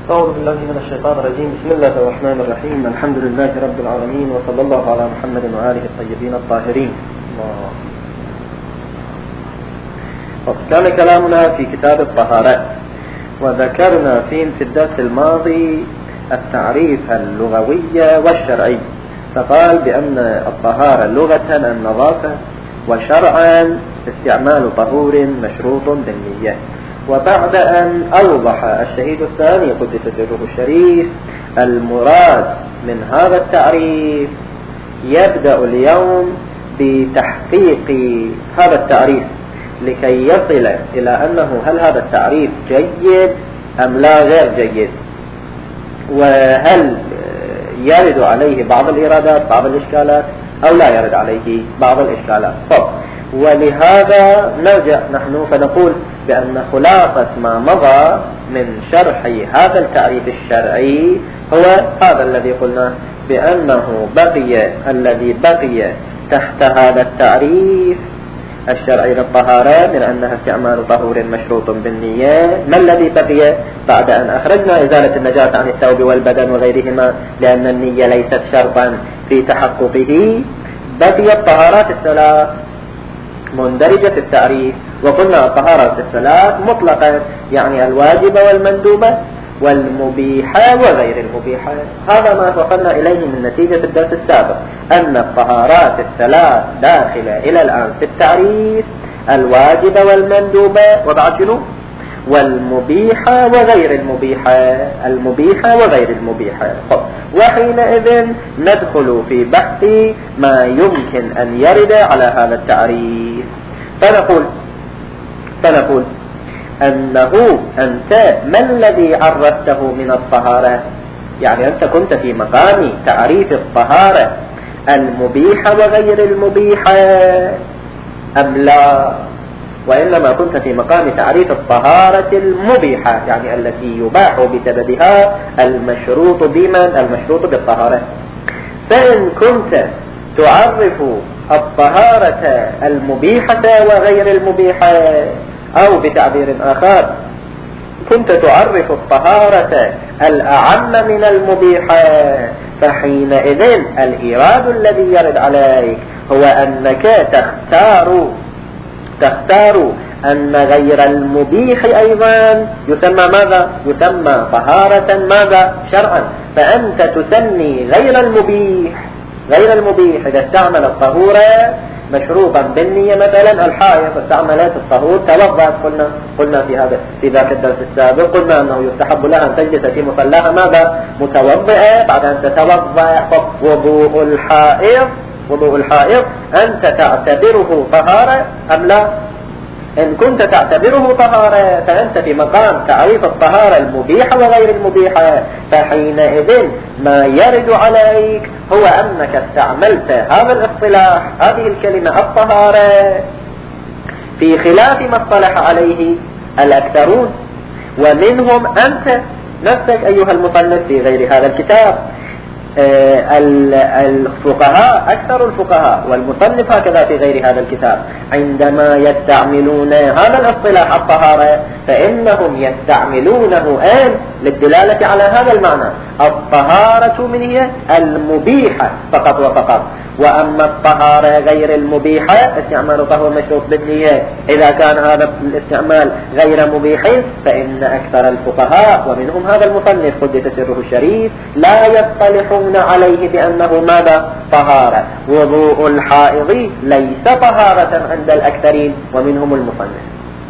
أعوذ بالله من الشيطان الرجيم. بسم الله الرحمن الرحيم. الحمد لله رب العالمين، وصلى الله على محمد وآله الطيبين الطاهرين. كان كلامنا في كتاب الطهارة، وذكرنا في الدرس الماضي التعريف اللغوي والشرعي، فقال بأن الطهارة لغة النظافة، وشرعا استعمال طهور مشروط بالنية. وبعد أن أوضح الشهيد الثاني قدس سره الشريف المراد من هذا التعريف، يبدأ اليوم بتحقيق هذا التعريف لكي يصل إلى أنه هل هذا التعريف جيد أم لا غير جيد، وهل يرد عليه بعض الإرادات بعض الإشكالات أو لا يرد عليه بعض الإشكالات. ولهذا نرجع نحن فنقول بأن خلاصة ما مضى من شرح هذا التعريف الشرعي هو هذا الذي قلنا بأنه الذي بقي تحت هذا التعريف الشرعي للطهارة من أنها استعمال طهور مشروط بالنية. ما الذي بقي بعد أن أخرجنا إزالة النجاسة عن الثوب والبدن وغيرهما لأن النية ليست شرطا في تحققه؟ بقي الطهارات الثلاث مندرجة في التعريف، وقلنا الطهارات الثلاث مطلقة، يعني الواجبة والمندوبة والمبيحة وغير المبيحة. هذا ما وصلنا إليه من نتيجة الدرس السابق، أن الطهارات الثلاث داخلة إلى الآن في التعريف: الواجبة والمندوبة، وبعد شنو؟ والمبيحة وغير المبيحة، المبيحة وغير المبيحة. وحينئذ ندخل في بحث ما يمكن أن يرد على هذا التعريف، فنقول أنه أنت ما الذي عرفته من الطهارة؟ يعني أنت كنت في مقام تعريف الطهارة المبيحة وغير المبيحة أم لا؟ وإنما كنت في مقام تعريف الطهارة المبيحة، يعني التي يباح بسببها المشروط بالطهارة. فإن كنت تعرف الطهارة المبيحة وغير المبيحة، أو بتعبير آخر كنت تعرف الطهارة الأعم من المبيحة، فحينئذ الإيراد الذي يرد عليك هو أنك تختار أن غير المبيح أيضا يسمى ماذا؟ يسمى طهارة ماذا؟ شرعا. فأنت تسمي غير المبيح إذا استعمل الطهور مشروطا بالنية، مثلا الحائض استعملت الطهور توضأت، قلنا في ذاك الدرس السابق قلنا أنه يستحب لها أن تجلس في مصلاها ماذا؟ متوضئة. بعد أن تتوضأ وضوء الحائض أنت تعتبره طهارة أم لا؟ إن كنت تعتبره طهارة فأنت في مقام تعريف الطهارة المبيحة وغير المبيحة، فحينئذ ما يرد عليك هو أنك استعملت هذا الاصطلاح، هذه الكلمة الطهارة، في خلاف ما اصطلح عليه الأكثرون، ومنهم أنت نفسك أيها المصنف في غير هذا الكتاب. الفقهاء أكثر الفقهاء والمصنف هكذا في غير هذا الكتاب عندما يستعملون هذا الاصطلاح الطهارة فإنهم يستعملونه للدلالة على هذا المعنى: الطهارة من هي المبيحة فقط وفقط. وأما الطهارة غير المبيحة استعمال طهور مشروط بالنية، إذا كان هذا الاستعمال غير مبيح فإن أكثر الفقهاء ومنهم هذا المصنف قدس سره الشريف لا يصطلحون عليه بأنه ماذا؟ طهارة. وضوء الحائض ليس طهارة عند الأكثرين ومنهم المصنف.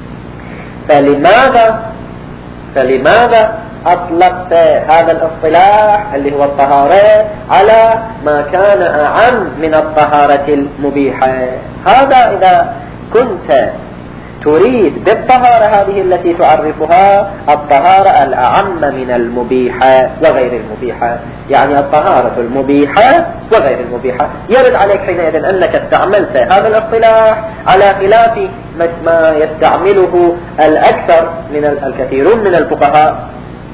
فلماذا أطلقت هذا الاصطلاح اللي هو الطهارة على ما كان أعم من الطهارة المبيحة؟ هذا إذا كنت تريد بالطهارة هذه التي تعرفها الطهارة الأعم من المبيحة وغير المبيحة، يعني الطهارة المبيحة وغير المبيحة، يرد عليك حينئذ أنك استعملت هذا الاصطلاح على خلاف ما يستعمله الكثيرون من الفقهاء.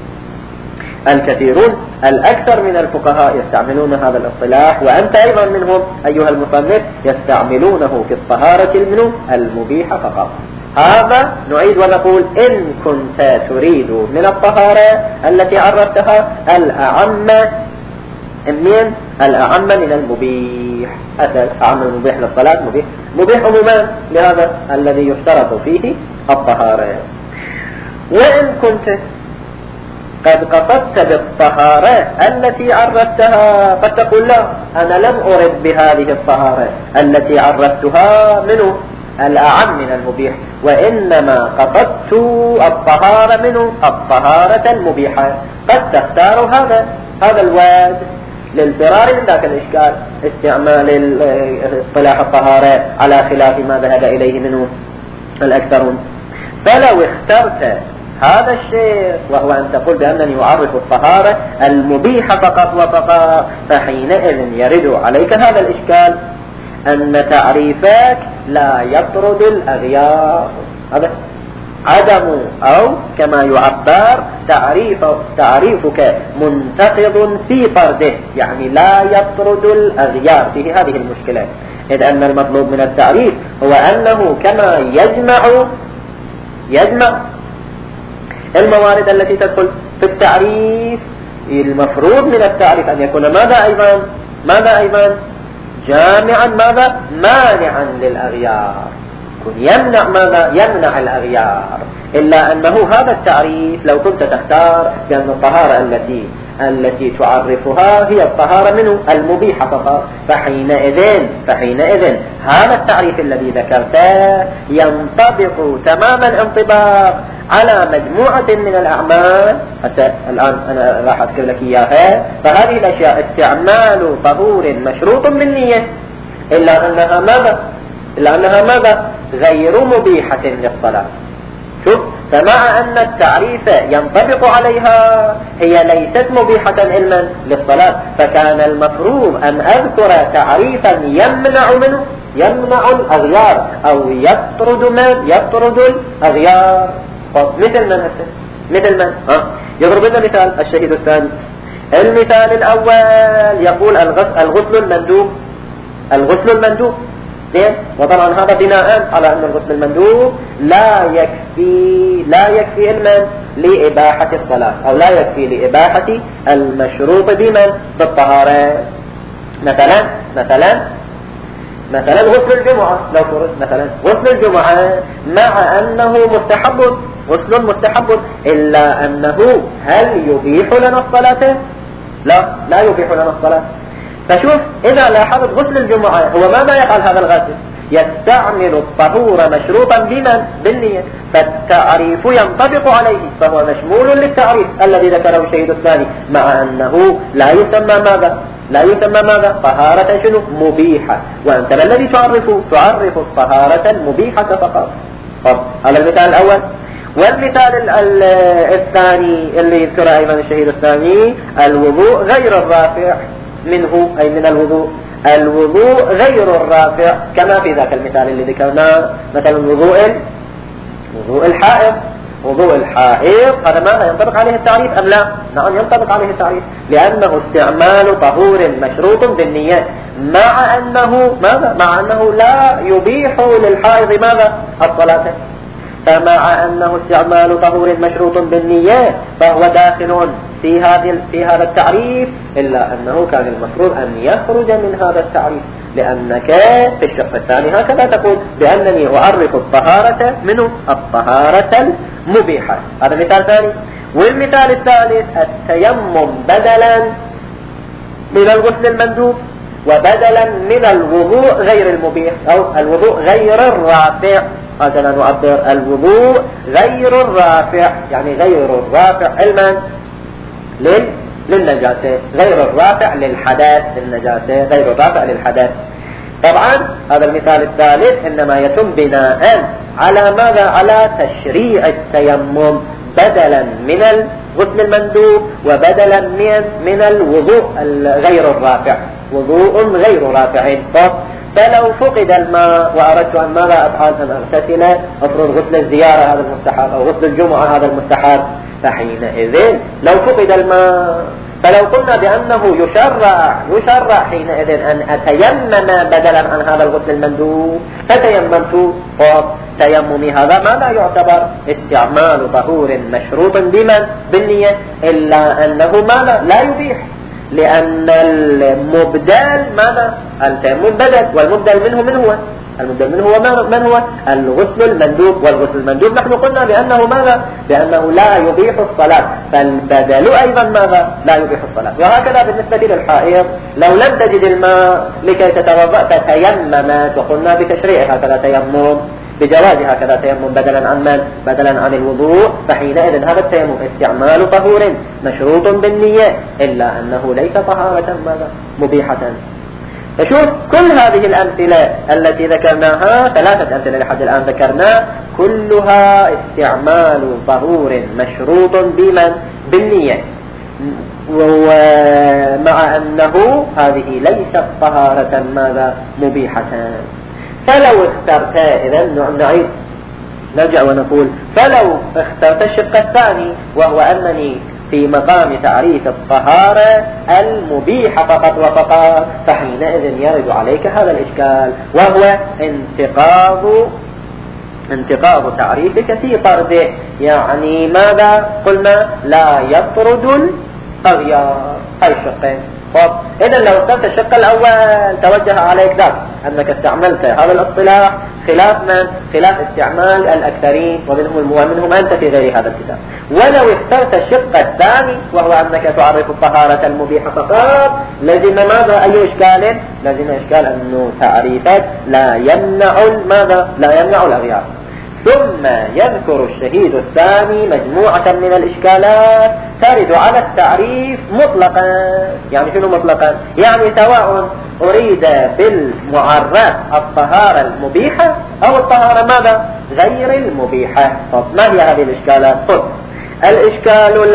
الأكثر من الفقهاء يستعملون هذا الاصطلاح، وأنت أيضا منهم أيها المصنف يستعملونه في الطهارة المبيحة فقط. هذا نعيد ونقول إن كنت تريد من الطهارة التي عرفتها الأعم من المبيح. أعم المبيح للصلاة مبيح عموما لهذا الذي يشترط فيه الطهارة. وإن كنت قد قصدت بالطهارة التي عرفتها قد تقول لا، أنا لم أرد بهذه الطهارة التي عرفتها منه الأعم من المبيح، وإنما قصدت الطهارة منه الطهارة المبيحة. قد تختار هذا الواد للفرار من ذاك الإشكال، استعمال اصطلاح الطهارة على خلاف ما ذهب إليه منه الأكثرون. فلو اخترت هذا الشيء وهو أن تقول بأنني أعرف الطهارة المبيحة فقط وفقط، فحينئذ يرد عليك هذا الإشكال أن تعريفك لا يطرد الأغيار. هذا عدم أو كما يعبر تعريفك منتقض في طرده، يعني لا يطرد الأغيار. فيه هذه المشكلة، إذ أن المطلوب من التعريف هو أنه كما يجمع الموارد التي تدخل في التعريف، المفروض من التعريف أن يكون ماذا أيضا جامعا مانعا للأغيار، يمنع الأغيار. إلا أنه هذا التعريف لو كنت تختار بأن الطهارة التي تعرفها هي الطهارة منه المبيحة فقط، فحينئذ هذا التعريف الذي ذكرته ينطبق تماما انطباق على مجموعة من الأعمال. حتى الآن أنا راح أذكر لك إياها. فهذه الأشياء استعمال طهور مشروط بالنية، إلا أنها ماذا غير مبيحة للصلاة. شوف، فمع أن التعريف ينطبق عليها هي ليست مبيحة علما للصلاة، فكان المفروض أن أذكر تعريفا يمنع الأغيار أو يطرد الأغيار. مثل من يضرب لنا مثال الشهيد الثاني. المثال الأول يقول الغسل المندوب زين، وطبعا هذا بناء على أن الغسل المندوب لا يكفي علما لإباحة الصلاة، أو لا يكفي لإباحة المشروط بالطهارة. مثلا غسل الجمعة، لو فرض مثلا غسل الجمعة مع أنه غسل مستحب، إلا أنه هل يبيح لنا الصلاة؟ لا يبيح لنا الصلاة. فشوف، إذا لاحظت غسل الجمعة هو ماذا يفعل هذا الغاسل؟ يستعمل الطهور مشروطا بالنية، فالتعريف ينطبق عليه، فهو مشمول للتعريف الذي ذكره الشهيد الثاني، مع أنه لا يسمى ماذا طهارة مبيحة. وأنت ما الذي تعرف الطهارة المبيحة فقط. هذا المثال الأول. والمثال الثاني اللي يذكره أيضا الشهيد الثاني، الوضوء غير الرافع منه، أي من الوضوء غير الرافع، كما في ذاك المثال اللي ذكرناه، مثلا وضوء الحائض هذا ماذا ينطبق عليه التعريف أم لا؟ نعم ينطبق عليه التعريف، لأنه استعمال طهور مشروط بالنية، مع أنه لا يبيح للحائض الصلاة. فمع أنه استعمال طهور مشروط بالنية فهو داخل في هذا التعريف، إلا أنه كان المفروض أن يخرج من هذا التعريف، لأنك في الشق الثاني هكذا تقول بأنني أعرف الطهارة منه الطهارة المبيحة. هذا مثال ثاني. والمثال الثالث التيمم بدلا من الغسل المندوب وبدلا من الوضوء غير المبيح، أو الوضوء غير الرافع. هكذا نعبر الوضوء غير الرافع، يعني غير الرافع علما للنجاسة، غير الرافع للحدث، النجاسة غير الرافع للحدث. طبعا هذا المثال الثالث إنما يتم بناء على ماذا؟ على تشريع التيمم بدلا من الغسل المندوب وبدلا من الوضوء غير الرافع، وضوء غير رافع. فلو فقد الماء وأردت أن ماذا أفعل؟ أن أغتسل، أفرض غسل الزيارة هذا المستحب أو غسل الجمعة هذا المستحب، فحينئذ لو فقد الماء فلو قلنا بأنه يشرع حينئذ أن أتيمم بدلا عن هذا الغسل المندوب، فتيممت التيمم هذا ما لا يعتبر استعمال طهور مشروط بمن؟ بالنية، إلا أنه ما لا يبيح، لأن المبدل ماذا؟ التيمم بدل، والمبدل منه من هو؟ المبدل منه هو من هو؟ الغسل المندوب، والغسل المندوب نحن قلنا بأنه ماذا؟ بأنه لا يبيح الصلاة، فالبدل أيضا ماذا؟ لا يبيح الصلاة. وهكذا بالنسبة للحائض، لو لم تجد الماء لكي تتوضأ فتيممت، وقلنا بتشريع هكذا تيمم، بجواز هكذا تيمم بدلا عن من؟ بدلا عن الوضوء، فحينئذ هذا التيمم استعمال طهور مشروط بالنية، إلا أنه ليس طهارة ماذا؟ مبيحة. فشوف كل هذه الأمثلة التي ذكرناها، 3 أمثلة لحد الآن ذكرنا، كلها استعمال طهور مشروط بمن؟ بالنية، ومع أنه هذه ليست طهارة ماذا؟ مبيحة. فلو اخترت، إذن نعيد نرجع ونقول، فلو اخترت الشق الثاني وهو أنني في مقام تعريف الطهارة المبيحة فقط وفقط، فحينئذ يرد عليك هذا الإشكال، وهو انتقاض تعريفك في طرده. يعني ماذا قلنا؟ لا يطرد الأغيار. هاي الشقين. إذن لو اخترت الشق الأول توجه عليك ذلك أنك استعملت هذا الاصطلاح خلاف من؟ خلاف استعمال الأكثرين، ومنهم أنت في غير هذا الكتاب. ولو اخترت الشق الثاني وهو أنك تعرف الطهارة المبيحة فقط، لزم ماذا؟ أي إشكال؟ لزم إشكال أنه تعريفك لا يمنع ماذا؟ لا يمنع الأغيار. ثم يذكر الشهيد الثاني مجموعة من الإشكالات ترد على التعريف مطلقا. يعني شنو مطلقا؟ يعني سواء أريد بالمعرف الطهارة المبيحة أو الطهارة ماذا؟ غير المبيحة. طب ما هي هذه الإشكالات؟ طب الإشكال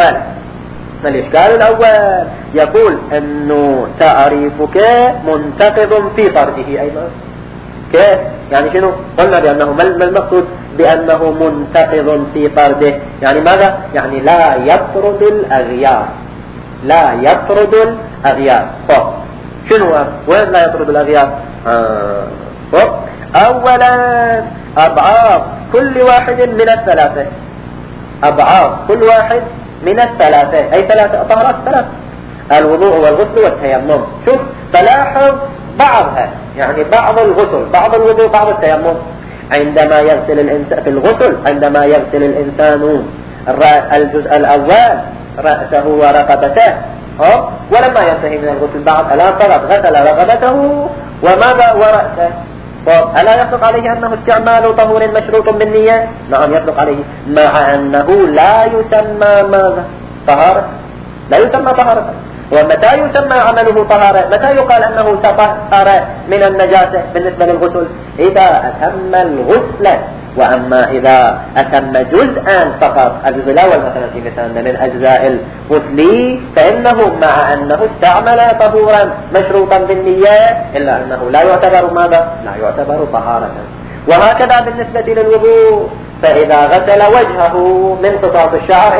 الأول يقول أنه تعريفك منتقض في طرده أيضا. كيف؟ يعني شنو؟ قلنا بأنه ما المقصود بأنه منتقض في طرده؟ يعني ماذا؟ يعني لا يطرد الأغيار. لا يطرد الأغيار. طب شنو؟ وين لا يطرد الأغيار؟ طب أولا أبعاد كل واحد من الثلاثة. أبعاد كل واحد من الثلاثة، أي طهارات 3: الوضوء والغسل والتيمم. شوف تلاحظ بعضها، يعني بعض الغسل، بعض الوضوء، بعض التيمم. عندما يغسل الإنسان في الغسل، عندما يغسل الإنسان الجزء الأول رأسه ورقبته، ولما ينتهي من الغسل بعد الآن فقط غسل رقبته وماذا؟ ورأسه. ألا يطلق عليه أنه استعمال طهور مشروط بالنية؟ نعم يطلق عليه، مع أنه لا يسمى ماذا؟ طهارة. لا يسمى طهارة. ومتى يسمى عمله طهارة؟ متى يقال أنه تطهر من النجاسة بالنسبة للغسل؟ إذا أتم الغسل. وأما إذا أتم جزءا فقط، الجزء الأول مثلا في مثالنا من أجزاء الغسل، فإنه مع أنه استعمل طهورا مشروطا بالنية، إلا أنه لا يعتبر ماذا؟ لا يعتبر طهارة. وهكذا بالنسبة للوضوء، فإذا غسل وجهه من قطعة الشعر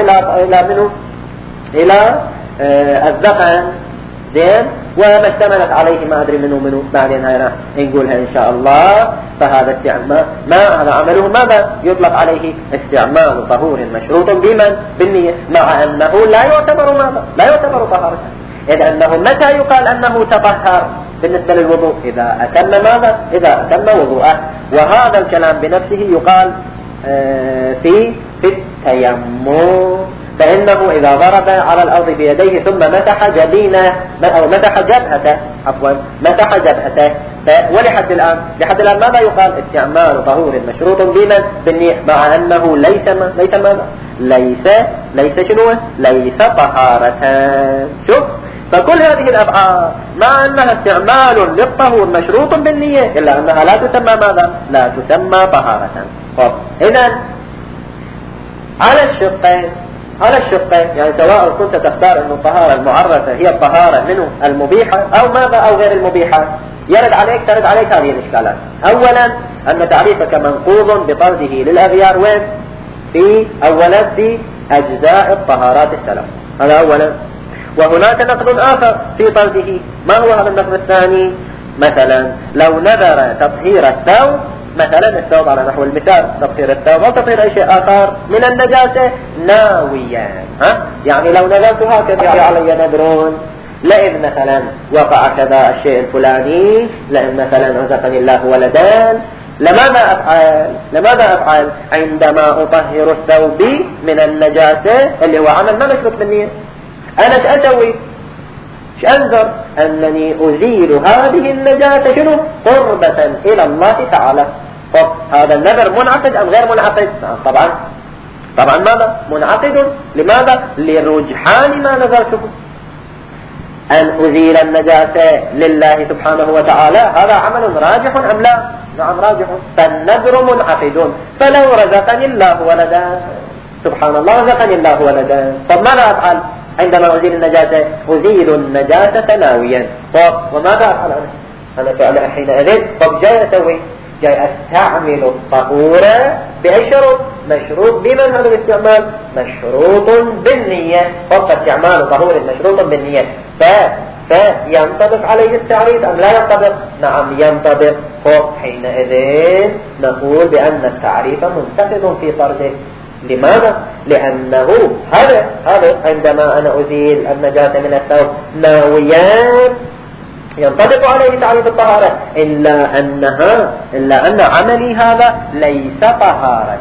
إلى الذقن، زين، وما اشتملت عليه ما أدري منه بعدين هاي راح نقولها إن شاء الله. فهذا استعمال ما هذا عمله ماذا؟ يطلق عليه استعمال طهور مشروط بمن؟ بالنية، مع أنه لا يعتبر ماذا؟ لا يعتبر طهارة. إذ أنه متى يقال أنه تطهر بالنسبة للوضوء؟ إذا أتم ماذا؟ إذا أتم وضوءه. وهذا الكلام بنفسه يقال في التيمم، فإنه إذا ضرب على الأرض بيديه ثم مسح جبينه أو مسح جبهته، مسح جبهته، ولحد الآن ماذا يقال؟ استعمال طهور مشروط بمن؟ بالنية، مع أنه ليس ماذا؟ ليس شنو؟ ليس طهارة. شوف، فكل هذه الأبعاد مع أنها استعمال للطهور مشروط بالنية، إلا أنها لا تسمى ماذا؟ لا تسمى طهارة. إذن على الشقين، يعني سواء كنت تختار أن الطهارة المعرفة هي الطهارة منه المبيحة أو ماذا؟ أو غير المبيحة، ترد عليك هذه الإشكالات. أولا أن تعريفك منقوض بطرده للأغيار. وين؟ في أجزاء الطهارات 3. هذا أولا. وهناك نقض آخر في طرده. ما هو هذا النقض الثاني؟ مثلا لو نذر تطهير الثوب مثلا الثوب على نحو المثال، تطهير الثوب أو تطهير أي شيء آخر من النجاسة ناويا. يعني لو نذرت هكذا علي نذر، لئن مثلا وقع كذا الشيء الفلاني، لئن مثلا رزقني الله ولدان، لماذا أفعل عندما أطهر الثوب من النجاسة اللي هو عمل ما مشروط بالنية؟ أنا سأسوي أنذر أنني أزيل هذه النجاسة شنو؟ قربة إلى الله تعالى. طب هذا النذر منعقد أم غير منعقد؟ طبعا ماذا؟ منعقد. لماذا؟ لرجحان ما نذرته، أن أزيل النجاسة لله سبحانه وتعالى، هذا عمل راجح أم لا؟ نعم راجح، فالنذر منعقد. فلو رزقني الله ولدا، سبحان الله رزقني الله ولدا، طب ماذا أفعل عندما أزيل النجاسة؟ أزيل النجاسة ناويا. طب وماذا أفعل أنا فعلا حينئذ؟ طب جاي أسوي، جاي أستعمل الطهور بأي شروط؟ مشروط بمن هذا الاستعمال؟ مشروط بالنية. طب استعمال طهور مشروط بالنية، فينطبق عليه التعريف أم لا ينطبق؟ نعم ينطبق. حينئذ نقول بأن التعريف منتقد في طرده. لماذا؟ لأنه هذا عندما أنا أزيل النجاسة من الثوب ناويا ينطبق عليه تعريف الطهارة، إلا أن عملي هذا ليس طهارة.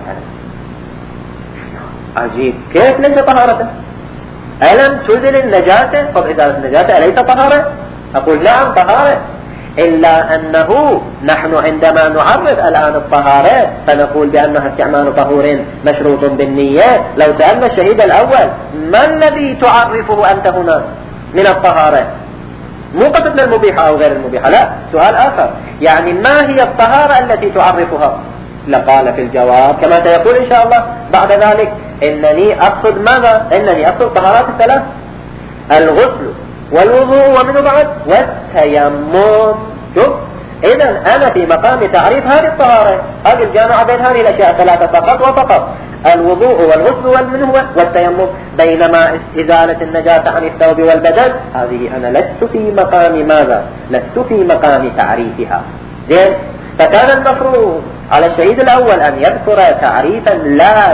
عجيب، كيف ليس طهارة؟ ألم تزل النجاسة؟ طب إزالة النجاسة أليس طهارة؟ أقول نعم طهارة، إلا أنه نحن عندما نعرف الآن الطهارة فنقول بأنها استعمال طهور مشروط بالنية. لو سألنا الشهيد الأول ما الذي تعرفه أنت هنا من الطهارة؟ مو قصدنا المبيحة أو غير المبيحة، لا، سؤال آخر، يعني ما هي الطهارة التي تعرفها؟ لقال في الجواب كما سيقول إن شاء الله بعد ذلك: إنني أقصد ماذا؟ إنني أقصد طهارات الثلاث: الغسل والوضوء ومنه بعد والتيمم. شوف، إذن أنا في مقام تعريف هذه الطهارة، هذه الجامعة بين هذه الأشياء الثلاثة فقط وفقط: الوضوء والغسل والمنه والتيمم. بينما إزالة النجاسة عن الثوب والبدن هذه أنا لست في مقام ماذا؟ لست في مقام تعريفها. زين، فكان المفروض على الشهيد الأول أن يذكر تعريفا لا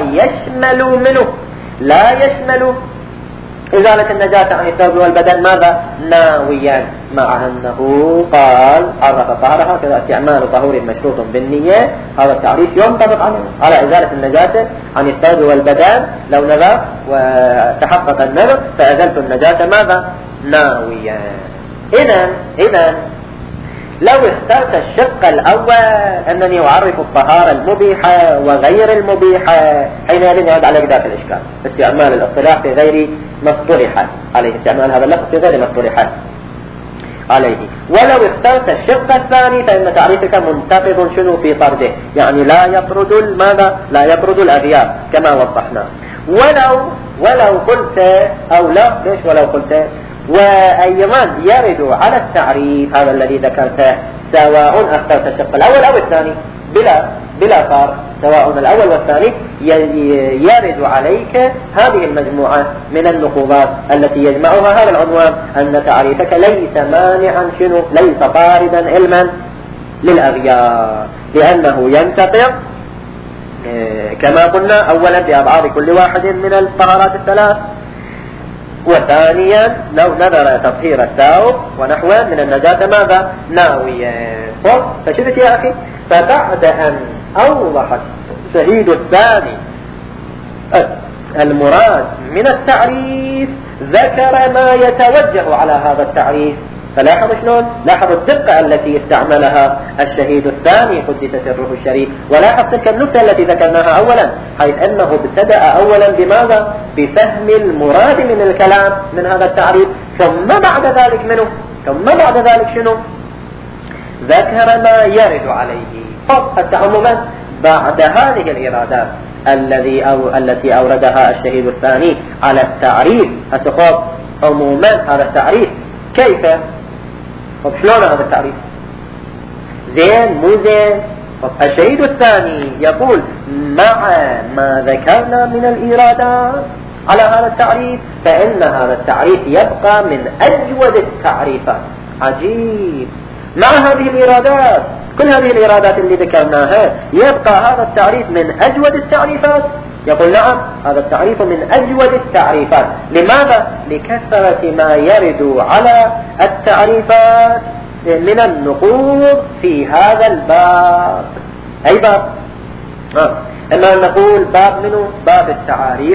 يشمل إزالة النجاسة عن الثوب والبدن ماذا؟ ناويا، مع أنه قال عرف الطهارة هكذا: استعمال طهور مشروط بالنية. هذا التعريف ينطبق على إزالة النجاسة عن الثوب والبدن. لو نذر وتحقق النذر فأزلت النجاسة ماذا؟ ناويا. إذن لو اخترت الشق الأول أنني أعرف الطهارة المبيحة وغير المبيحة، حينئذ يعود على ذاك الإشكال: استعمال الاصطلاح في غير ما اصطلح عليه، استعمال هذا اللفظ في غير ما اصطلح عليه. ولو اخترت الشق الثاني فإن تعريفك منتقض شنو في طرده، يعني لا يطرد الأغيار كما وضحنا. ولو قلت أو لا، ليش ولو قلت؟ وأيضا يرد على التعريف هذا الذي ذكرته سواء اخترت الشق الأول أو الثاني بلا فرق، سواء الأول والثاني يرد عليك هذه المجموعة من النقوضات التي يجمعها هذا العنوان: أن تعريفك ليس مانعا شنو؟ ليس طاردا علما للأغيار، لأنه ينتقض كما قلنا أولا بأبعاد كل واحد من الطهارات الثلاث، وثانيا لو نذر تطهير الثوب ونحوه من النجاسة ماذا؟ ناويا. فشفت يا أخي، فبعد أن أوضح الشهيد الثاني المراد من التعريف ذكر ما يتوجه على هذا التعريف. فلاحظوا شلون؟ لاحظوا الدقة التي استعملها الشهيد الثاني قدس سره الشريف، ولاحظ تلك النكتة التي ذكرناها أولا، حيث أنه ابتدأ أولا بماذا؟ بفهم المراد من الكلام من هذا التعريف، ثم بعد ذلك شنو؟ ذكر ما يرد عليه. حتى عموما بعد هذه الإرادات التي أوردها الشهيد الثاني على التعريف، أتقاط عموما هذا التعريف كيف؟ طب شلون هذا التعريف؟ زين مو زين؟ طب الشهيد الثاني يقول مع ما ذكرنا من الإيرادات على هذا التعريف فإن هذا التعريف يبقى من أجود التعريفات. عجيب، مع هذه الإيرادات، كل هذه الإيرادات اللي ذكرناها، يبقى هذا التعريف من أجود التعريفات. يقول نعم، هذا التعريف من أجود التعريفات. لماذا؟ لكثرة ما يرد على التعريفات من النقوض في هذا الباب. أي باب؟ إما أن نقول باب منه باب التعاريف،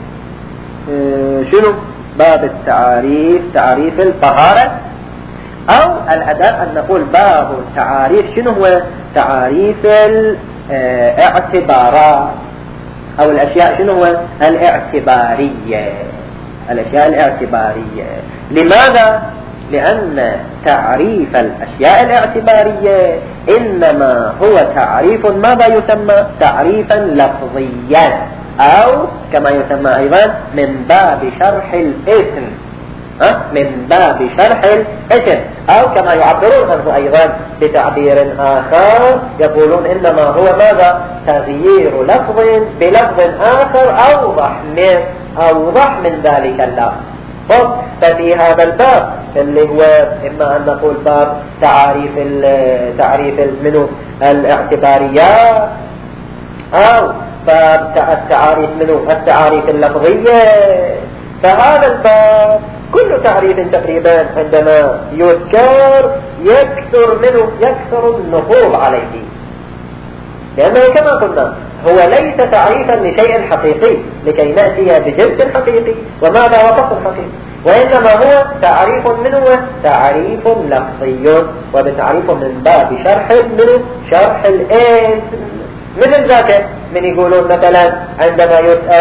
شنو؟ باب التعاريف، تعريف الطهارة، أو الأداء أن نقول باب التعاريف شنو هو؟ تعاريف الاعتبارات، أو الأشياء شنو هو؟ الاعتبارية، الأشياء الاعتبارية. لماذا؟ لأن تعريف الأشياء الاعتبارية إنما هو تعريف ماذا يسمى؟ تعريفا لفظيا، أو كما يسمى أيضا من باب شرح الاسم، من باب شرح الاسم، أو كما يعبرون عنه أيضا بتعبير آخر، يقولون إنما هو ماذا؟ تغيير لفظ بلفظ آخر أوضح من ذلك اللفظ. ففي هذا الباب اللي هو إما أن نقول باب تعريف منه الاعتباريات، أو باب التعاريف منه التعاريف اللفظية، فهذا الباب كل تعريف تقريبا عندما يذكر يكثر النفوذ عليه، لأنه كما قلنا هو ليس تعريفا لشيء حقيقي لكي نأتي بجنس حقيقي وماذا وصف حقيقي، وإنما هو تعريف منه تعريف لفظي، وبتعريف من باب شرح الاسم. مثل ذاك من يقولون مثلا عندما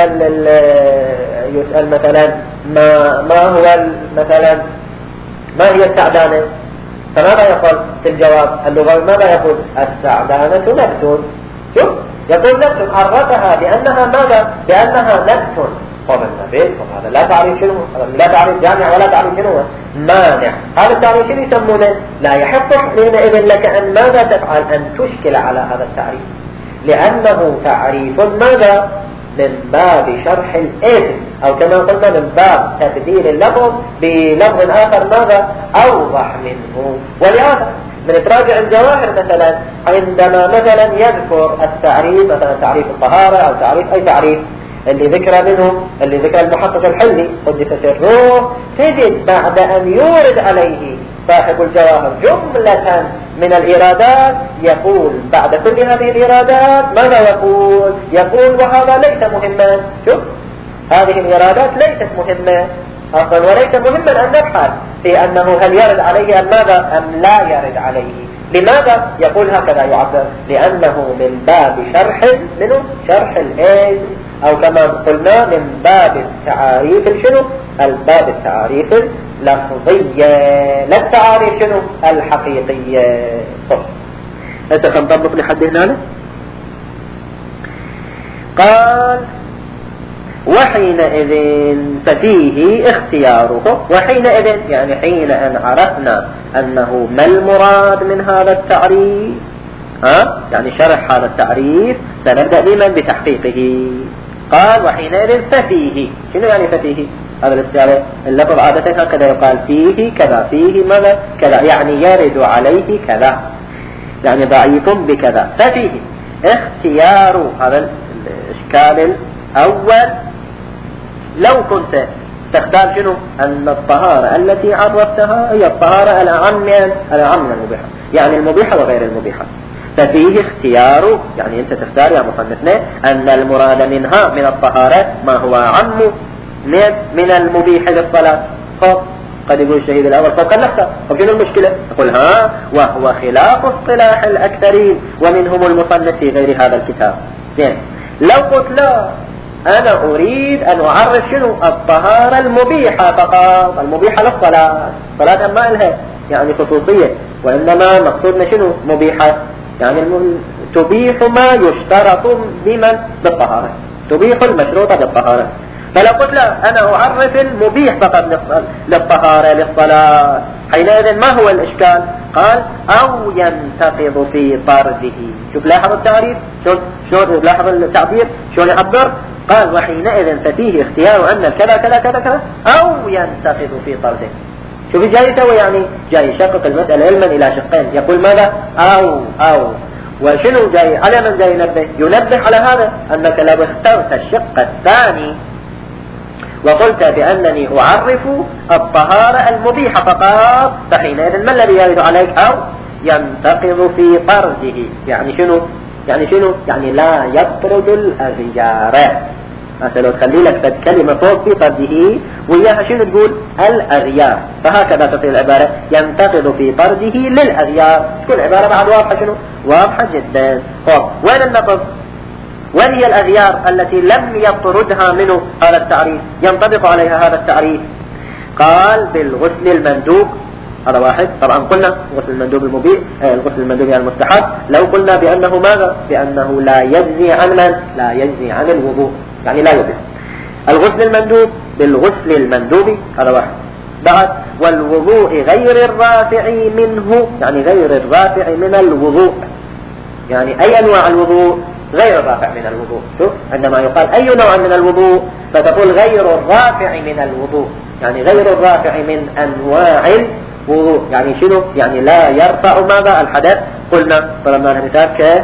يسأل مثلا ما هو مثلا ما هي السعدانة، فماذا يقول في الجواب اللغوي؟ ماذا يقول؟ السعدانة نبت. شوف، يقول نبت، عرفها بأنها ماذا؟ بأنها نبت. طب النبت هذا لا تعريف شنو؟ لا تعريف جامع ولا تعريف شنو؟ مانع. هذا التعريف شنو يسمونه؟ لا يحق حينئذ لك أن ماذا تفعل؟ أن تشكل على هذا التعريف، لأنه تعريف ماذا؟ من باب شرح الاسم، أو كما قلنا من باب تبديل اللفظ بلفظ آخر ماذا؟ أوضح منه. ولهذا من تراجع الجواهر مثلا عندما مثلا يذكر التعريف، مثلا تعريف الطهارة أو تعريف أي تعريف اللي ذكر المحقق الحلي قدس سره، تجد بعد أن يورد عليه صاحب الجواهر جملة من الإرادات يقول بعد كل هذه الإرادات ماذا يقول؟ يقول وهذا ليس مهما. شوف، هذه الإرادات ليست مهمة أصلا، وليس مهما أن نبحث في أنه هل يرد عليه أم ماذا أم لا يرد عليه. لماذا يقول هكذا يعبر؟ لأنه من باب شرح الاسم، أو كما قلنا من باب التعاريف شنو؟ الباب التعاريف اللفظية، لا التعاريف شنو؟ الحقيقية. أنت كم تضبط لحد هنا؟ قال وحينئذ ففيه اختياره. وحينئذ يعني حين أن عرفنا أنه ما المراد من هذا التعريف، يعني شرح هذا التعريف، سنبدأ لمن بتحقيقه. قال وحينئذ ففيه. شنو يعني ففيه؟ هذا الاستعلاء اللفظ عادة هكذا يقال، فيه كذا، فيه ماذا كذا، يعني يرد عليه كذا، يعني ضعيف بكذا. ففيه اختيار. هذا الإشكال الأول، لو كنت تختار شنو؟ أن الطهارة التي عرفتها هي الطهارة الأعم من المبيحة، يعني المبيحة وغير المبيحة. ففيه اختيار، يعني أنت تختار يا مصنفنا أن المراد منها من الطهارة ما هو أعم من المبيح للصلاة. قد يقول الشهيد الأول فوق النفس. فشنو المشكلة؟ يقول وهو خلاف اصطلاح الأكثرين ومنهم المصنف في غير هذا الكتاب. زين، لو قلت لا، أنا أريد أن أعرف شنو؟ الطهارة المبيحة فقط، المبيحة للصلاة. صلاة ما لها يعني خصوصية، وإنما مقصودنا شنو؟ مبيحة، يعني تبيح ما يشترط بالطهارة، تبيح المشروط بالطهارة. فلو قلت لا، أنا أعرف المبيح فقط للطهارة للصلاة، حينئذ ما هو الإشكال؟ قال أو ينتقض في طرده. شوف لاحظ التعريف، شلون لاحظ التعبير شلون يعبر. قال وحينئذ ففيه اختيار أن كذا كذا كذا كذا أو ينتقض في طرده. شوف جاي يسوي يعني جاي يشقق المسألة علما إلى شقين، يقول ماذا أو وشنو جاي على من جاي ينبه على هذا أنك لو اخترت الشق الثاني وقلت بأنني أعرف الطهارة المبيحة فقط فحينئذ ما الذي يرد عليك أو ينتقض في طرده. يعني شنو يعني لا يطرد الأغيار. مثلا لو تخلي لك كلمة فوق في طرده وياها شنو تقول الأغيار، فهكذا تصير العبارة ينتقض في طرده للأغيار. تكون عبارة بعد واضحة شنو واضحة جدا. وين النقض؟ وين هي الأغيار التي لم يطردها منه هذا التعريف ينطبق عليها هذا التعريف؟ قال بالغسل المندوب. هذا واحد. طبعا قلنا غسل المندوب المبيح، الغسل المندوب يعني المستحب. لو قلنا بأنه ماذا؟ بأنه لا يجزي عن من؟ لا يجزي عن الوضوء، يعني لا يجزي. الغسل المندوب بالغسل المندوب هذا واحد. بعد والوضوء غير الرافع منه، يعني غير الرافع من الوضوء. يعني أي أنواع الوضوء؟ غير الرافع من الوضوء. شوف عندما يقال أي نوع من الوضوء فتقول غير الرافع من الوضوء، يعني غير الرافع من أنواع الوضوء. يعني شنو؟ يعني لا يرفع ماذا؟ الحدث. قلنا ضربنا لها مثال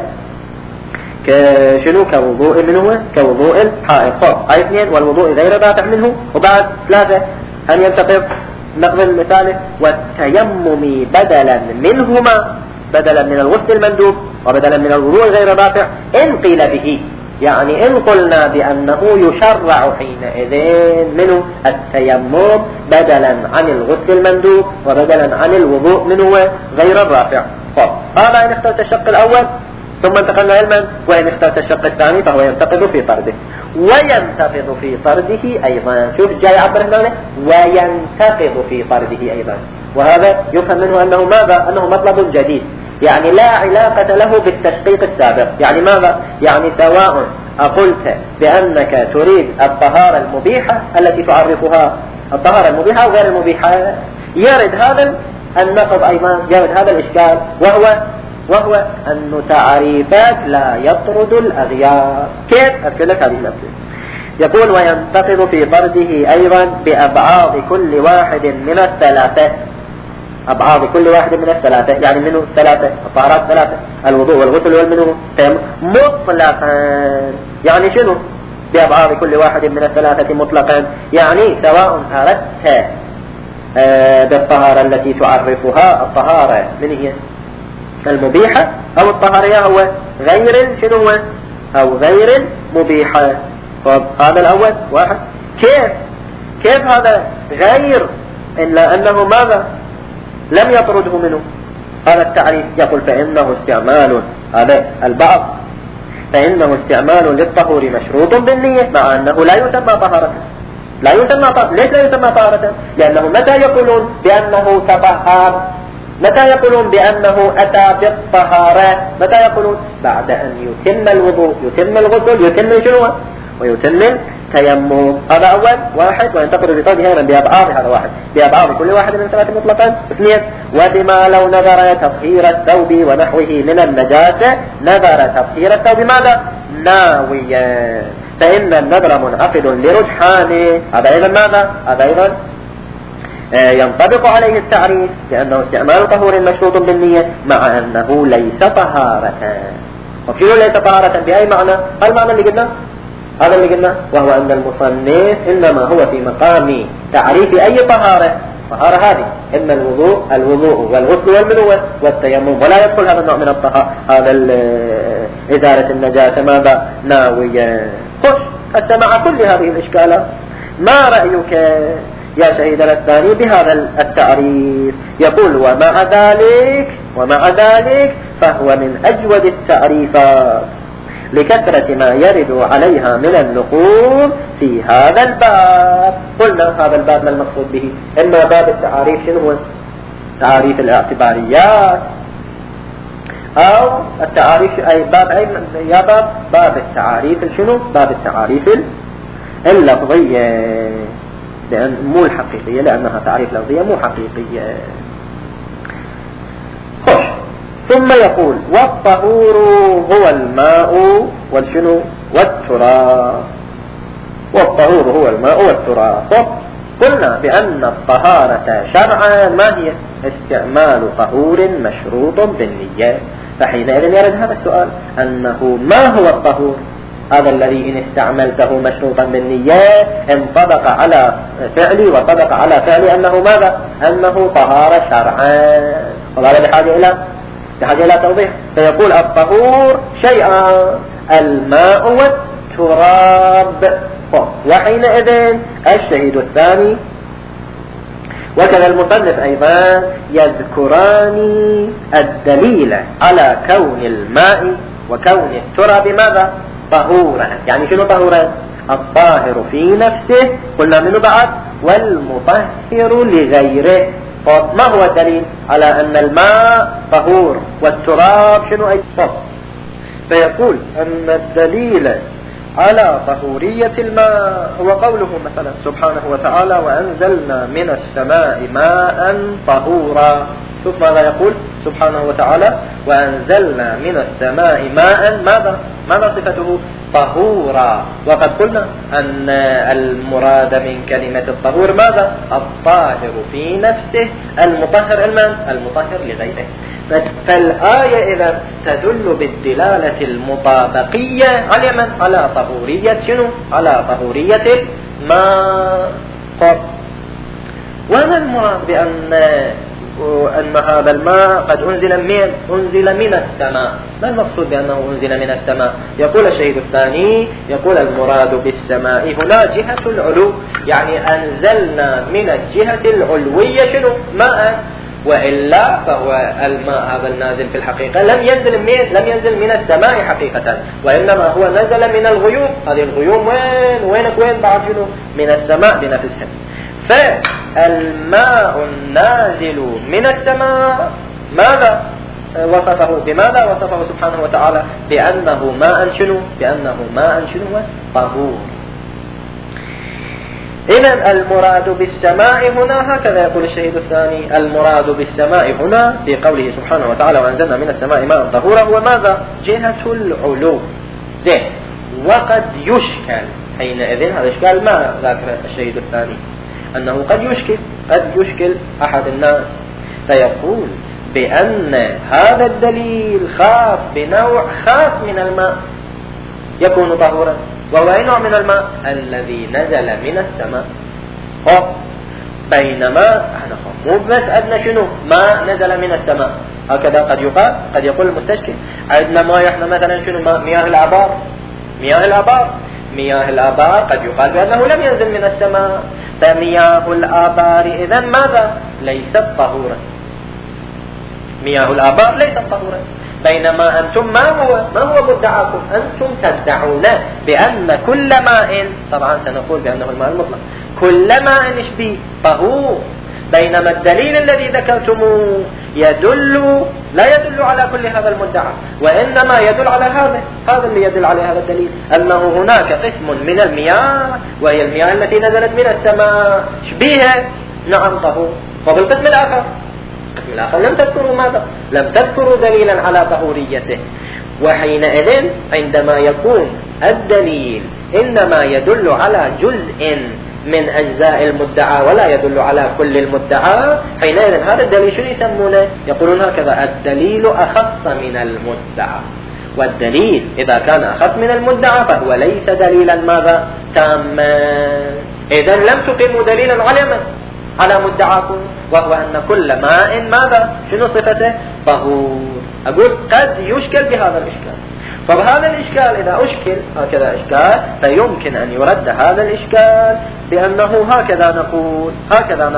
كشنو؟ كوضوء منه كوضوء الحائط. هاي اثنين. والوضوء غير الرافع منه. وبعد ثلاثة أن ينتقض نقض المثال والتيمم بدلا منهما، بدلا من الغسل المندوب وبدلا من الوضوء غير الرافع إن قيل به. يعني إن قلنا بأنه يشرع حينئذ منه التيمم بدلا عن الغسل المندوب وبدلا عن الوضوء منه غير الرافع. هذا إن اخترت الشق الأول ثم انتقلنا علما، وإن اخترت الشق الثاني فهو ينتقض في طرده. وينتقض في طرده أيضا. شوف جاي يعبر هنا وينتقض في طرده أيضا. وهذا يفهم منه أنه ماذا؟ أنه مطلب جديد، يعني لا علاقة له بالتشقيق السابق. يعني ماذا؟ يعني سواء أقلت بأنك تريد الطهارة المبيحة التي تعرفها الطهارة المبيحة أو غير المبيحة، يرد هذا النقض أيضا، يرد هذا الإشكال، وهو أن تعريفات لا يطرد الأغيار. كيف؟ أذكر لك هذه الأمثلة. يقول وينتقض في طرده أيضا بأبعاض كل واحد من الثلاثة. أبعاض كل واحد من الثلاثة يعني منه ثلاثة، الطهارات ثلاثة، الوضوء والغسل والمنه مطلقا. يعني شنو بأبعاض كل واحد من الثلاثة مطلقا؟ يعني سواء أردت بالطهارة التي تعرفها الطهارة من هي المبيحة أو الطهارة هو غير شنو هو أو غير مبيحة. طب هذا الأول واحد. كيف هذا غير إلا أنه ماذا؟ لم يطرده منه هذا التعريف. يقول فإنه استعمال، هذا البعض، فإنه استعمال للطهور مشروط بالنية مع أنه لا يسمى طهارة. لا يسمى طهارة. ليش لا يسمى طهارة؟ لأنه متى يقولون بأنه تطهر؟ متى يقولون بأنه أتى بالطهارة؟ متى يقولون؟ بعد أن يتم الوضوء، يتم الغسل، يتم شنو؟ ويتم التيمم. هذا أول واحد. وينتقل بطرده هنا بأبعاض. هذا واحد. بأبعاض كل واحد من ثلاثة مطلقا. اثنين وبما لو نظر تطهير الثوب ونحوه من النجاسة نظر تطهير الثوب ماذا؟ ناويا، فإن النظر منعقد لرجحانه. هذا أيضا ماذا؟ هذا أيضا ينطبق عليه التعريف لأنه استعمال طهور مشروط بالنية مع أنه ليس طهارة. وكيف ليس طهارة؟ بأي معنى؟ المعنى اللي قلنا، هذا اللي قلنا، وهو أن المصنف إنما هو في مقام تعريف أي طهارة. طهارة هذه إما الوضوء والغسل والمنوة والتيمم، ولا يدخل هذا النوع من الطهارة، هذا إزالة النجاسة ماذا؟ ناويا. خش حتى مع كل هذه الإشكالات ما رأيك يا شهيدنا الثاني بهذا التعريف؟ يقول ومع ذلك فهو من أجود التعريفات لكثرة ما يرد عليها من النقول في هذا الباب. قلنا هذا الباب ما المقصود به؟ إما باب التعاريف شنو هو؟ تعاريف الاعتباريات أو التعاريف أي باب أي يا باب التعاريف شنو؟ باب التعاريف اللفظية، لأن مو الحقيقية، لأنها تعريف لفظية مو حقيقية. خش. ثم يقول والطهور هو الماء والشنو والتراب. والطهور هو الماء والتراب. قلنا بأن الطهارة شرعا ما هي؟ استعمال طهور مشروط بالنية. فحينئذ يرد هذا السؤال أنه ما هو الطهور هذا الذي إن استعملته مشروطا بالنية انطبق على فعلي وطبق على فعلي أنه ماذا؟ أنه طهارة شرعا. وهذا بحاجة إلى توضيح. فيقول الطهور شيئا: الماء والتراب. وحينئذ الشهيد الثاني وكذا المصنف أيضا يذكران الدليل على كون الماء وكون التراب ماذا؟ طهورا. يعني شنو طهورا؟ الطاهر في نفسه، قلنا منه بعد، والمطهر لغيره. ما هو الدليل على أن الماء طهور والتراب شنو أي صف؟ فيقول أن الدليل على طهورية الماء هو قوله مثلا سبحانه وتعالى: وأنزلنا من السماء ماء طهورا. شوف ماذا يقول سبحانه وتعالى: وأنزلنا من السماء ماء ماذا صفته؟ طهورا. وقد قلنا أن المراد من كلمة الطهور ماذا؟ الطاهر في نفسه، المطهر المطهر لغيره. فالآية إذا تدل بالدلالة المطابقية على طهورية شنو؟ على طهورية الماء. وما المراد بأن هذا الماء قد أنزل من السماء؟ ما المقصود بأنه أنزل من السماء؟ يقول الشهيد الثاني، يقول المراد بالسماء هنا جهة العلو، يعني أنزلنا من الجهة العلوية شنو؟ ماء. وإلا فهو الماء هذا النازل في الحقيقة لم ينزل من السماء حقيقة، وإنما هو نزل من الغيوم. هذه الغيوم وين بعد شنو؟ من السماء بنفسها. فالماء النازل من السماء ماذا وصفه؟ بماذا وصفه سبحانه وتعالى؟ بأنه ماء شنو؟ طهور. إذن المراد بالسماء هنا هكذا يقول الشهيد الثاني: المراد بالسماء هنا في قوله سبحانه وتعالى: وأنزلنا من السماء ماء طهورا، هو ماذا؟ جهة العلو. وقد يشكل حينئذ، هذا إشكال ما ذكر الشهيد الثاني، أنه قد يشكل أحد الناس فيقول بأن هذا الدليل خاص بنوع خاص من الماء يكون طهورا. وهو أي نوع من الماء؟ الذي نزل من السماء. بينما مو بس أدنى شنو؟ ما نزل من السماء. هكذا قد يقول المستشكل: عندنا ماء احنا مثلا شنو؟ مياه الآبار قد يقال بأنه لم ينزل من السماء. فمياه الآبار إذن ماذا؟ ليست طهورا. مياه الآبار ليست طهورا. بينما أنتم ما هو مدعاكم؟ أنتم تدعون بأن كل ماء، طبعا سنقول بأنه الماء المطلق، كل ماء يشبه طهور. بينما الدليل الذي ذكرتموه لا يدل على كل هذا المدعى، وإنما يدل على هذا اللي يدل على هذا الدليل، أنه هناك قسم من المياه وهي المياه التي نزلت من السماء شبيهة نعم طهور. وبالقسم الآخر لم تذكروا دليلا على طهوريته. وحينئذ عندما يكون الدليل إنما يدل على جزء من أجزاء المدعى ولا يدل على كل المدعى، حينئذ هذا الدليل شنو يسمونه؟ يقولون هكذا: الدليل أخص من المدعى. والدليل إذا كان أخص من المدعى فهو ليس دليلا ماذا؟ تاما. إذن لم تقيموا دليلا على مدعاكم، وهو أن كل ماء ماذا؟ شنو صفته؟ طهور. أقول قد يشكل بهذا الإشكال. فبهذا الإشكال إذا أشكل هكذا إشكال، فيمكن أن يرد هذا الإشكال بأنه هكذا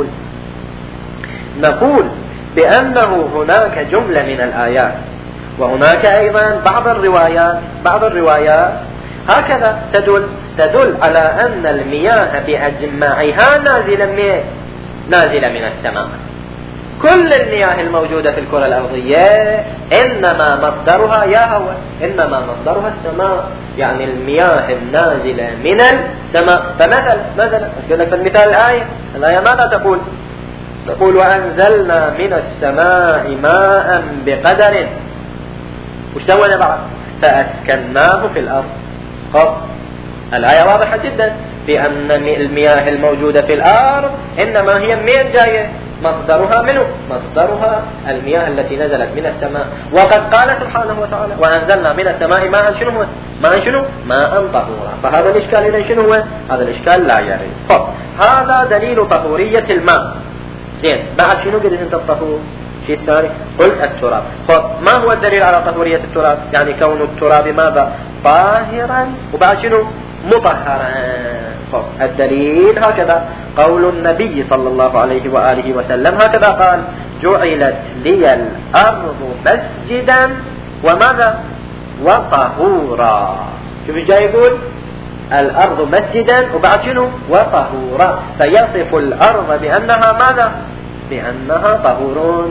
نقول بأنه هناك جملة من الآيات وهناك أيضا بعض الروايات هكذا تدل على أن المياه بأجمعها نازلة من السماء. كل المياه الموجودة في الكرة الأرضية إنما مصدرها السماء، يعني المياه النازلة من السماء. فمثلا أقول لك في المثال الآية ماذا تقول وأنزلنا من السماء ماء بقدر، وش سوينا بعد؟ فأسكناه في الأرض. الآية واضحة جدا. بأن المياه الموجودة في الأرض إنما هي من جاية مصدرها منه، مصدرها المياه التي نزلت من السماء. وقد قال سبحانه وتعالى وأنزلنا من السماء ماء شنو هو؟ ماء طهورا. فهذا الإشكال إذا شنو هو؟ هذا الإشكال لا يرد. هذا دليل طهورية الماء. زين، بعد شنو قد انت الطهور؟ شيء ثاني قلت التراب. ما هو الدليل على طهورية التراب؟ يعني كون التراب ماذا؟ طاهرا، وبعد شنو؟ مطهرا. الدليل هكذا قول النبي صلى الله عليه وآله وسلم، هكذا قال: جعلت لي الأرض مسجدا وماذا؟ وطهورا. شوف جاي يقول الأرض مسجدا وبعد شنو؟ وطهورا. فيصف الأرض بأنها ماذا؟ بأنها طهور.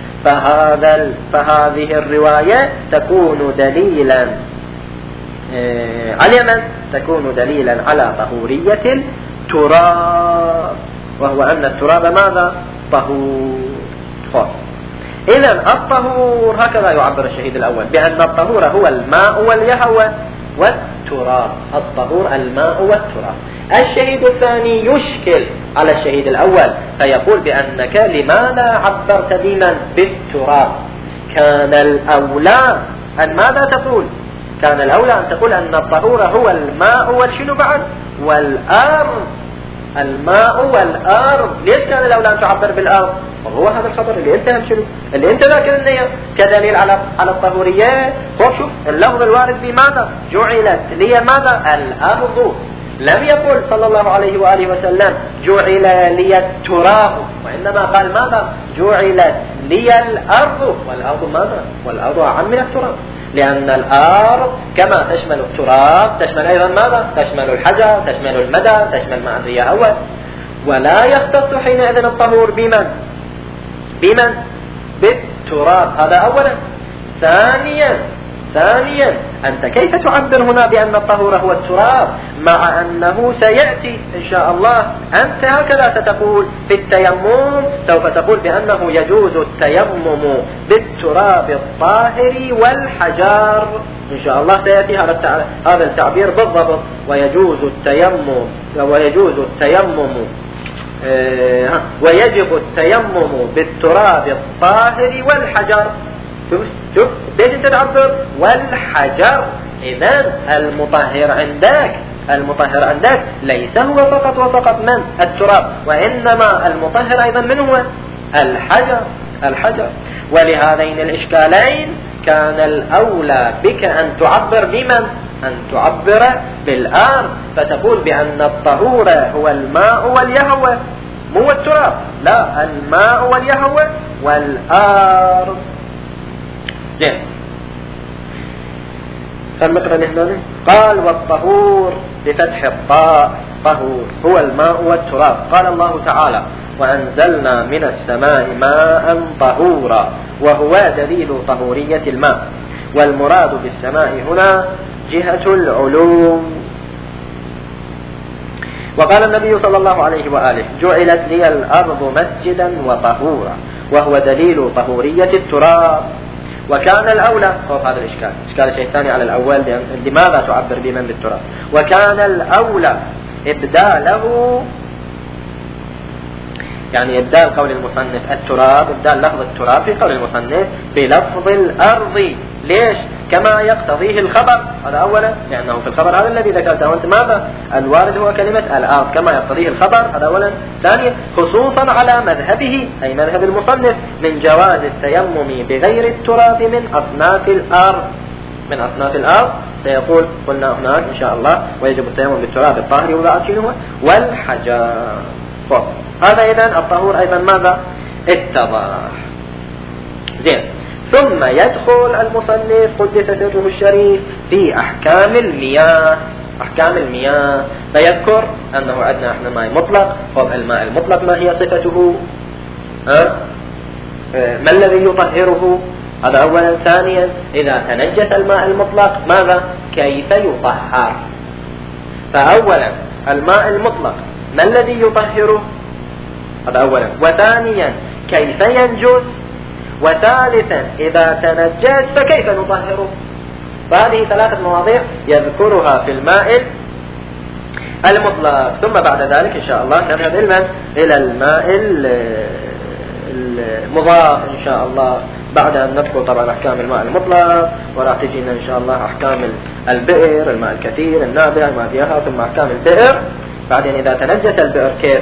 فهذه الرواية تكون دليلا على من؟ تكون دليلا على طهورية التراب، وهو أن التراب ماذا؟ طهور. إذن الطهور هكذا يعبر الشهيد الأول، بأن الطهور هو الماء واليهوى والتراب. الطهور الماء والتراب. الشهيد الثاني يشكل على الشهيد الأول، فيقول بأنك لماذا عبرت بمن؟ بالتراب. كان الأولى أن ماذا تقول؟ كان الأولى أن تقول أن الطهور هو الماء والشنو بعد؟ والأرض. الماء والأرض. ليش كان الأولى أن تعبر بالأرض؟ وهو هذا الخبر اللي انت شنو؟ اللي انت ذاكر النية كدليل على الطهورية. شوف اللفظ الوارد بماذا؟ جعلت لي ماذا؟ الأرض. لم يقل صلى الله عليه وآله وسلم جعل لي التراب، وإنما قال ماذا؟ جعلت لي الأرض. والأرض ماذا؟ والأرض أعم من التراب، لأن الأرض كما تشمل التراب تشمل أيضا ماذا؟ تشمل الحجر، تشمل المدى، تشمل ما أدري أول. ولا يختص حينئذ الطهور بمن؟ بالتراب. هذا أولا. ثانيا أنت كيف تعبر هنا بأن الطهور هو التراب، مع أنه سيأتي إن شاء الله أنت هكذا ستقول في التيمم، سوف تقول بأنه يجوز التيمم بالتراب الطاهر والحجار. إن شاء الله سيأتي هذا التعبير بالضبط. ويجوز التيمم ويجب التيمم بالتراب الطاهر والحجر. شوف ليش انت تعبر والحجر؟ إذن المطهر عندك ليس هو فقط من التراب، وإنما المطهر أيضا من هو؟ الحجر. ولهذين الإشكالين كان الأولى بك أن تعبر بمن؟ أن تعبر بالأرض، فتقول بأن الطهور هو الماء واليهوى، مو التراب، لا، الماء واليهوى والأرض. زين، فالمقرن هنا قال والطهور بفتح الطاء طهور هو الماء والتراب. قال الله تعالى وأنزلنا من السماء ماء طهورا، وهو دليل طهورية الماء. والمراد بالسماء هنا جهة العلوم. وقال النبي صلى الله عليه وآله جعلت لي الأرض مسجدا وطهورا، وهو دليل طهورية التراب. وكان الأولى هذا الإشكال، إشكال الشيء الثاني على الأول، لماذا تعبر بمن بالتراب؟ وكان الأولى إبداله، يعني إبدال قول المصنف التراب، إبدال لفظ التراب في قول المصنف بلفظ الأرض. ليش؟ كما يقتضيه الخبر. هذا أولا، لأنه في الخبر هذا الذي ذكرته أنت ماذا؟ الوارد هو كلمة الأرض كما يقتضيه الخبر. هذا أولا. ثانيا، خصوصا على مذهبه أي مذهب المصنف من جواز التيمم بغير التراب من أصناف الأرض. سيقول قلنا هناك إن شاء الله ويجب التيمم بالتراب الطاهر والحجر. هذا إذن الطهور أيضا ماذا؟ اتضح. زين، ثم يدخل المصنف قدس سره الشريف في أحكام المياه. فيذكر أنه عندنا احنا ماء مطلق. الماء المطلق ما هي صفته؟ ما الذي يطهره؟ هذا أولا. ثانيا، إذا تنجس الماء المطلق ماذا؟ كيف يطهر؟ فأولا الماء المطلق ما الذي يطهره؟ هذا أولا. وثانيا كيف ينجس؟ وثالثا إذا تنجس فكيف نطهره؟ فهذه ثلاثة مواضيع يذكرها في الماء المطلق. ثم بعد ذلك إن شاء الله نذهب إلى الماء المضاف إن شاء الله، بعد أن ندخل طبعا أحكام الماء المطلق، وراح تجينا إن شاء الله أحكام البئر، الماء الكثير، النابع، ما فيها، ثم أحكام البئر. بعدين إذا تنجس البئر كيف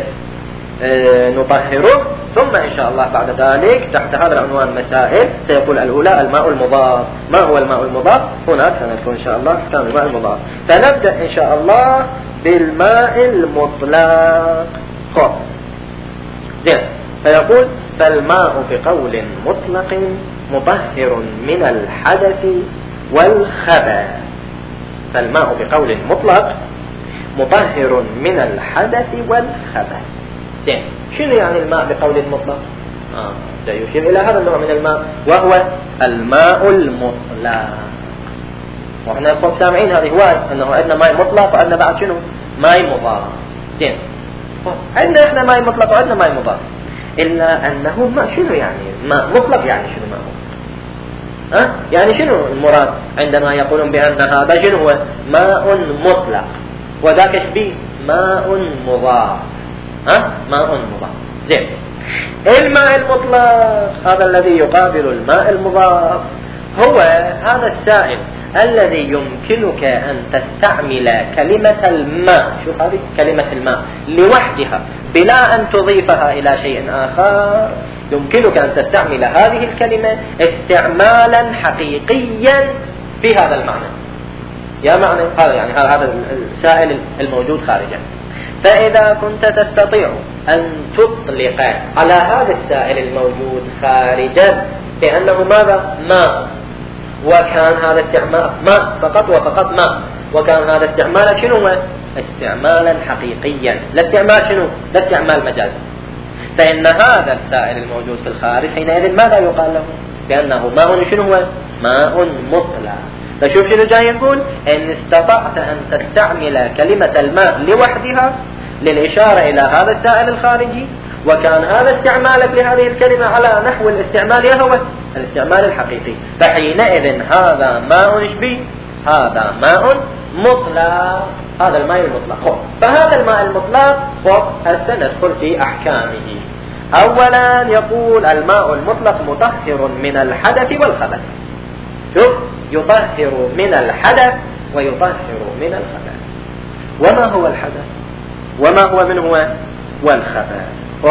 نطهره، ثم إن شاء الله بعد ذلك تحت هذا العنوان مسائل سيقول الأولى الماء المضاف. ما هو الماء المضاف؟ هناك سندخل إن شاء الله أحكام الماء المضاف. فنبدأ إن شاء الله بالماء المطلق. خب زين، فيقول فالماء بقول مطلق مطهر من الحدث والخبث. فالماء بقول مطلق مطهر من الحدث والخبث. زين، شنو يعني الماء بقول مطلق؟ سيشير إلى هذا النوع من الماء وهو الماء المطلق. وإحنا سامعين هذه هواية أنه عندنا ماء مطلق وعندنا بعد شنو؟ ماء مضاف. زين، عندنا إحنا ماء مطلق وعندنا ماء مضاف، إلا أنه ما شنو يعني ماء مطلق؟ يعني شنو ماء مطلق؟ يعني شنو المراد عندما يقولون بأن هذا شنو هو ماء مطلق وذاك شبيه ماء مضاف؟ ماء مضاف. زين، الماء المطلق هذا الذي يقابل الماء المضاف هو هذا السائل الذي يمكنك أن تستعمل كلمة الماء، شوف هذه كلمة الماء لوحدها بلا أن تضيفها إلى شيء آخر. يمكنك أن تستعمل هذه الكلمة استعمالا حقيقيا في هذا المعنى. يا معنى هذا يعني هذا السائل الموجود خارجا. فإذا كنت تستطيع أن تطلق على هذا السائل الموجود خارجا بأنه ماذا؟ ماء، وكان هذا استعمال ماء فقط وفقط ماء، وكان هذا استعمال شنو؟ استعمالا حقيقيا، لا استعمال شنو؟ لا استعمال مجازي. فإن هذا السائل الموجود في الخارج حينئذ ماذا يقال له؟ بأنه ماء شنو هو؟ ماء مطلق. فشوف شنو جاي يقول؟ إن استطعت أن تستعمل كلمة الماء لوحدها للإشارة إلى هذا السائل الخارجي، وكان هذا استعمالك لهذه الكلمة على نحو الاستعمال هو الاستعمال الحقيقي، فحينئذ هذا ماء شبيه، هذا ماء مطلق، هذا الماء المطلق. فهذا الماء المطلق هسه ندخل في أحكامه. أولا يقول الماء المطلق مطهر من الحدث والخبث. شوف، يطهر من الحدث ويطهر من الخبث. وما هو الحدث؟ وما هو من هو؟ والخبث.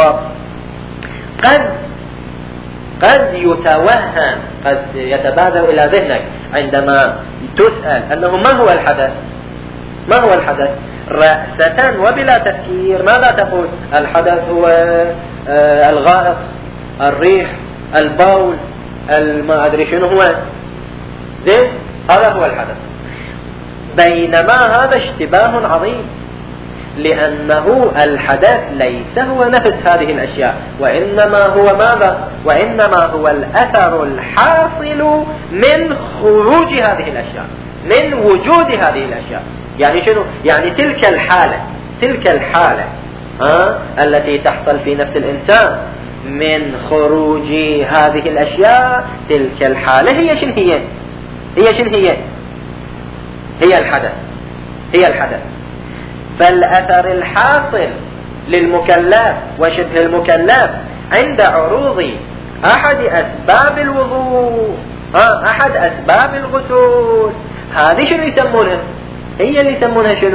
قد يتوهم، قد يتبادر إلى ذهنك عندما تسأل أنه ما هو الحدث؟ ما هو الحدث؟ رأسة وبلا تفكير ماذا تقول؟ الحدث هو الغائط، الريح، البول، ما أدري شنو هو. زين، هذا هو الحدث. بينما هذا اشتباه عظيم، لأنه الحدث ليس هو نفس هذه الأشياء، وإنما هو ماذا؟ وإنما هو الأثر الحاصل من خروج هذه الأشياء، من وجود هذه الأشياء. يعني شنو؟ يعني تلك الحالة التي تحصل في نفس الإنسان من خروج هذه الأشياء، تلك الحالة هي شنو هي؟ هي شنو هي؟ هي الحدث، هي الحدث. فالأثر الحاصل للمكلف وشبه المكلف عند عروض أحد أسباب الوضوء، أحد أسباب الغسول، هذه شنو يسمونها؟ هي اللي يسمونها شنو؟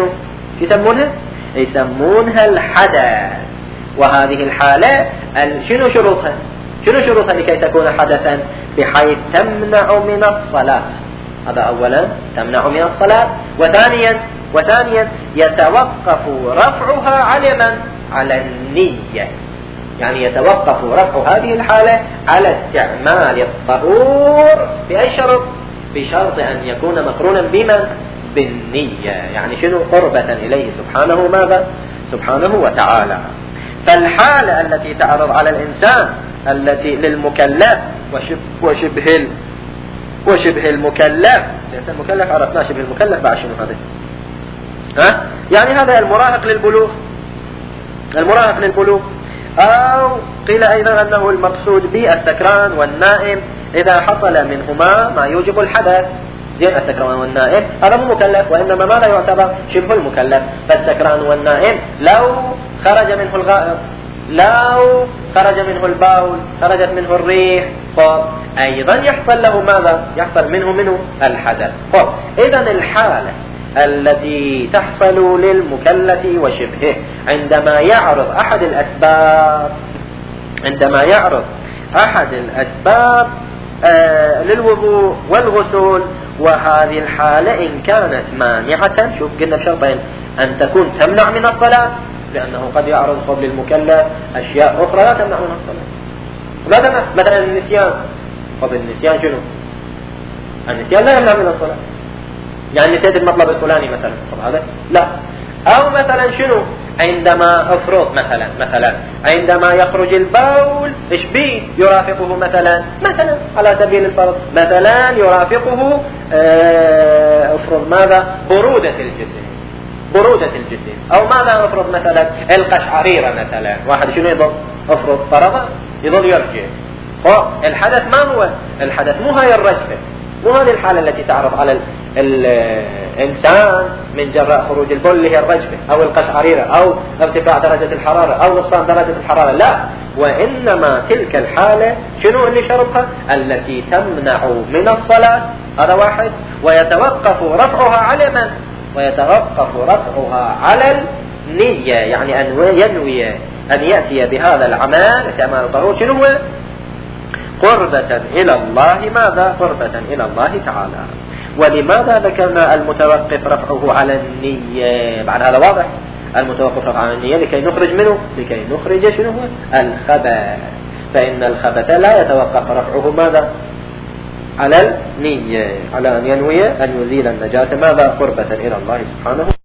يسمونها الحدث. وهذه الحالة شنو شروطها؟ شنو شروطها لكي تكون حدثا؟ بحيث تمنع من الصلاة. هذا أولا، تمنع من الصلاة. وثانيا يتوقف رفعها على من؟ على النية. يعني يتوقف رفع هذه الحالة على استعمال الطهور بأي شرط؟ بشرط أن يكون مقرونا بمن؟ بالنية. يعني شنو؟ قربة إليه سبحانه ماذا؟ سبحانه وتعالى. فالحالة التي تعرض على الإنسان التي للمكلف وشبه المكلف، المكلف عرفنا، شبه المكلف بعد شنو هذا؟ يعني هذا المراهق للبلوغ. أو قيل أيضا أنه المقصود به السكران والنائم إذا حصل منهما ما يوجب الحدث. زين السكران والنائم هذا مو مكلف، وإنما ماذا يعتبر شبه المكلف. فالسكران والنائم لو خرج منه الغائط، لو خرج منه البول، خرجت منه الريح، أيضا يحصل له ماذا؟ يحصل منه الحدث. إذن الحالة التي تحصل للمكلف وشبهه عندما يعرض أحد الأسباب للوضوء والغسل، وهذه الحالة إن كانت مانعة، شوف قلنا بشرطين: أن تكون تمنع من الصلاة، لأنه قد يعرض قبل المكلف أشياء أخرى لا تمنع من الصلاة. مثلا النسيان، قبل النسيان شنو؟ النسيان لا يمنع من الصلاة، يعني نسيت المطلب الفلاني مثلا، هذا لا. أو مثلا شنو؟ عندما أفرض مثلا عندما يخرج البول إيش بيه؟ يرافقه مثلا على سبيل الفرض مثلا يرافقه أفرض ماذا؟ برودة الجسم، أو ماذا أفرض مثلا؟ القشعريرة مثلا. واحد شنو يضل؟ أفرض فرضا يضل يرجع. الحدث ما هو؟ الحدث مو هاي الرجفة، مو هذه الحالة التي تعرض على الإنسان من جراء خروج البول اللي هي الرجفة أو القشعريرة أو ارتفاع درجة الحرارة أو نقصان درجة الحرارة، لا، وإنما تلك الحالة شنو اللي شرطها؟ التي تمنع من الصلاة، هذا واحد. ويتوقف رفعها على من؟ ويتوقف رفعها على النية، يعني أن ينوي أن يأتي بهذا العمل كما طهور شنو هو؟ قربة إلى الله. ماذا؟ قربة إلى الله تعالى. ولماذا ذكرنا المتوقف رفعه على النية؟ بعد هذا واضح، المتوقف رفعه على النية لكي نخرج شنو هو؟ الخبث، فإن الخبث لا يتوقف رفعه ماذا؟ على النية، على أن ينوي أن يزيل النجاسة ماذا؟ قربة إلى الله سبحانه.